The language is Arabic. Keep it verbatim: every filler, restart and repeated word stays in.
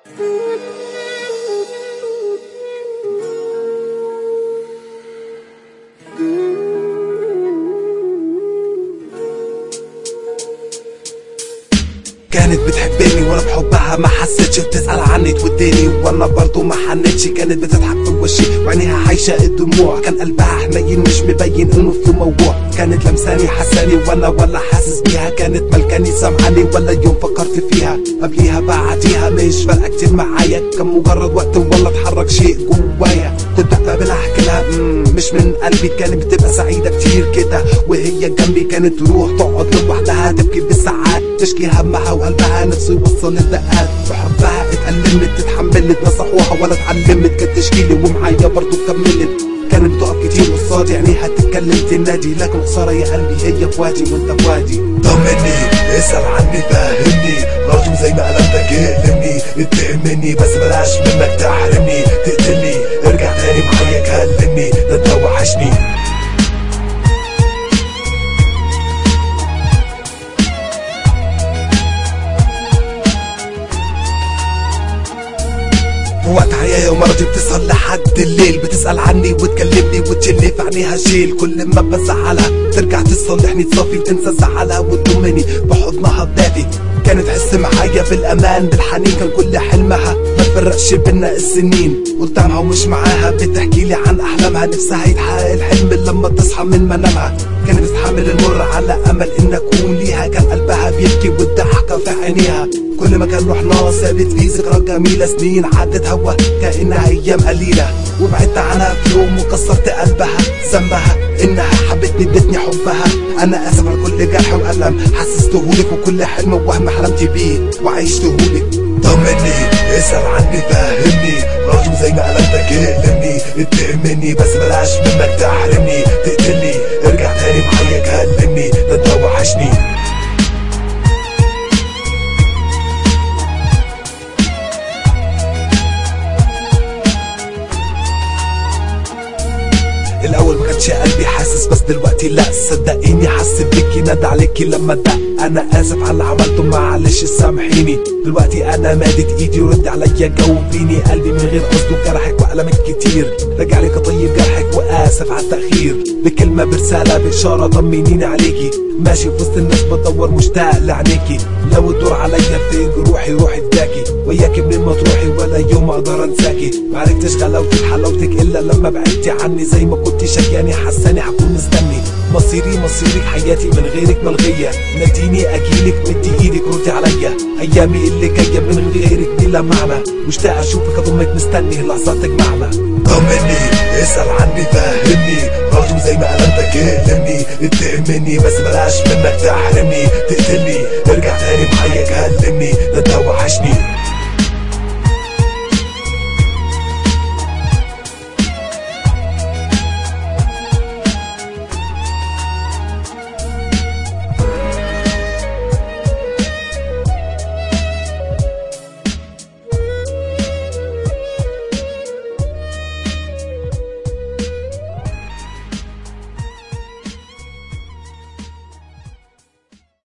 كانت بتحبني وانا بحبها ما حسيتش، بتسأل عني توديني وانا برضو ما حنتش. كانت بتضحك في وشي وعينيها عايشة الدموع، كان قلبها حنين مش مبين انه في موضوع. كانت لمساني حساني وانا ولا حاسس بيها، كانت ملكاني سامعاني ولا يوم فكرت فيها. قبليها بعديها مش فارقة كتير معايا، كان مجرد وقت ولا اتحرك شيء جوايا. كنت بقابلها احكي لها مش من قلبي، كانت بتبقى سعيدة كتير كده وهي جنبي. كانت تروح تقعد لوحدها تبكي بالساعات، تشكي همها وقلبها نفسه يوصل الدقات. بحبها اتألمت اتحملت نصحوها ولا اتعلمت، كانت تشكيلي ومعايا برضو كملت. كانت بتقف كتير قصادي عينيها تتكلم تنادي، لكن خسارة يا قلبي هي في وادي وانت في وادي. طمني اسأل عني فهمني، راجل زي ما قلبتك يقلمني. اتقم مني بس بلاش منك تحرمني، تقتلني ارجع تاني معايا كلمني، ده انت وحشني. وقت عيايا ومرضي بتسهر لحد الليل، بتسأل عني وتكلمني وتشيلني في عينيها شيل. كل ما بزعلها ترجع تصلحني تصفي وتنسى زعلها وتضمني بحضنها الدافي. كانت تحس معايا بالامان بالحنين، كان كل حلمها ما تفرقش بينا السنين. قدامها ومش معاها بتحكيلي عن احلامها، نفسها يتحقق الحلم لما تصحى من منامها. كانت بتتحمل المر على امل ان اكون ليها، كان قلبها بيبكي والضحكه في عينيها. كل مكان رحنا ثابت فيه ذكرى جميله، سنين عدت هوا كانها ايام قليله. وبعدت عنها في يوم وكسرت قلبها، ذنبها انها حبتني ادتني حبها. انا اسف على كل جرح والم حسستهولك، وكل حلم ووهم حلمت بيه وعيشتهولك. طمني اسأل عني فهمني، راجل زي ما قلبتك يقلمني. اتقم مني بس بلاش منك تحرمني، تقتلني ارجع تاني معايا كلمني، ده انت وحشني. الاول ما كانش قلبي حاسس بس دلوقتي لا، صدقيني حاسس بيكي نادى عليكي لما دق. انا اسف على اللي عملته معلش سامحيني، دلوقتي انا مادت ايدي ورد عليا جاوبيني. قلبي من غير قصده جرحك والمك كتير، راجع لك اطيب جرحك واسف على التاخير. بكلمه برساله باشاره طمنيني عليكي، ماشي في وسط الناس بدور مشتاق لعينيكي. لو تدور عليا في جروحي روحي فداكي، وياكي منين ما تروحي ولا يوم اقدر انساكي. معرفتش غلاوتك حلاوتك الا لما بعدتي عني، زي ما كنت شقياني حساني هكون مستني. مصيري مصيرك حياتي من غيرك ملغيه، ناديني اجيلك مدي ايدك ردي عليا. ايامي اللي جايه من غيرك بلا معنى، مشتاق اشوفك اضمك مستني لحظات تجمعنا. طمني اسأل عني فهمني، راجل زي ما قلبتك يقلمني. اتقم مني بس بلاش منك تحرمني، تقتلني ارجع تاني معايا كلمني، ده انت وحشني.